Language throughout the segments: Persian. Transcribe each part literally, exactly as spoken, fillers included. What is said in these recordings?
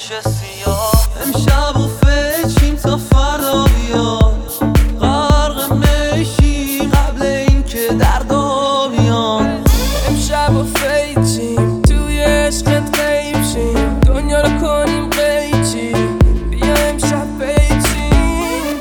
بشه سیاه. امشب و فچیم تا فردا بیاد، غرق میشیم قبل این که دردا بیان. امشب و فیچیم توی عشقت غیب شیم، دنیا رو کنیم قیچی، بیا امشب فیچیم.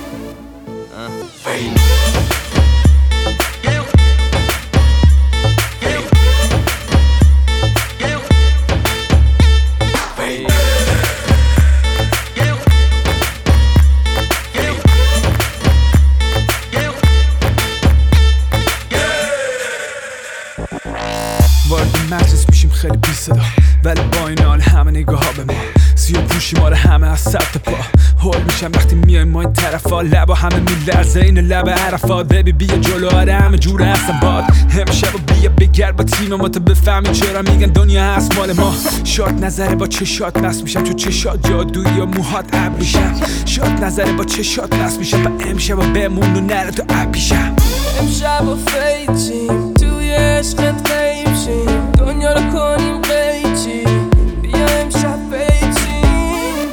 وارد مجلس میشیم خیلی بی صدا، ولی با این حال همه نگاه ها به ما سیاه پوشی ما رو همه از سر تا پا. هول میشم وقتی میایم ما این طرفا، لبا همه میلرزه این لب عرفات. ببی بیا جلو آره همه جور هستم باد. امشب و بیا بگرد با تیم ما تا بفهمی چرا میگن دنیا هست مال ما. شاد نظره با چشات بس میشم، چون چشات جادویی و موهات عب میشم. شاد نظره با چشات بس میشم و امشب و بمون و نره تو عب پیشم. امشب و فیچیم توی عشقت غیب شیم، دنیا رو کنیم قیچی، بیا امشب فیچیم.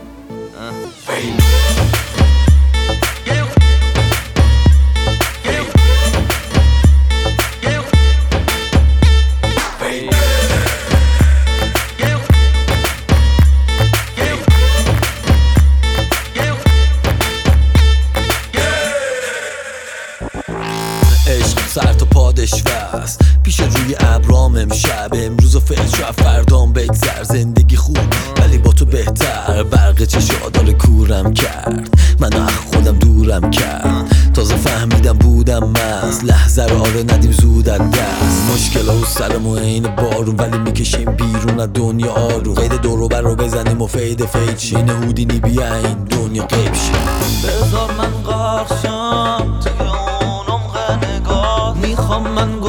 عشق سر تا پادش وست پیش روی ابرام. امشب امروز و فکر شاید فردام بگذر. زندگی خوب ولی با تو بهتر، برق چشادار کورم کرد، منو از خودم دورم کرد. تازه فهمیدم بودم مست، لحظه رو آره ندیم زود از دست. مشکل ها و سرمو عین بارون، ولی میکشیم بیرون از دنیا آروم. قید دورو بر رو بزنیم و فید فید شین هودینی بیا این دنیا قیب شیم. بذار من غرق شم توی اون عمق نگاه، میخوام من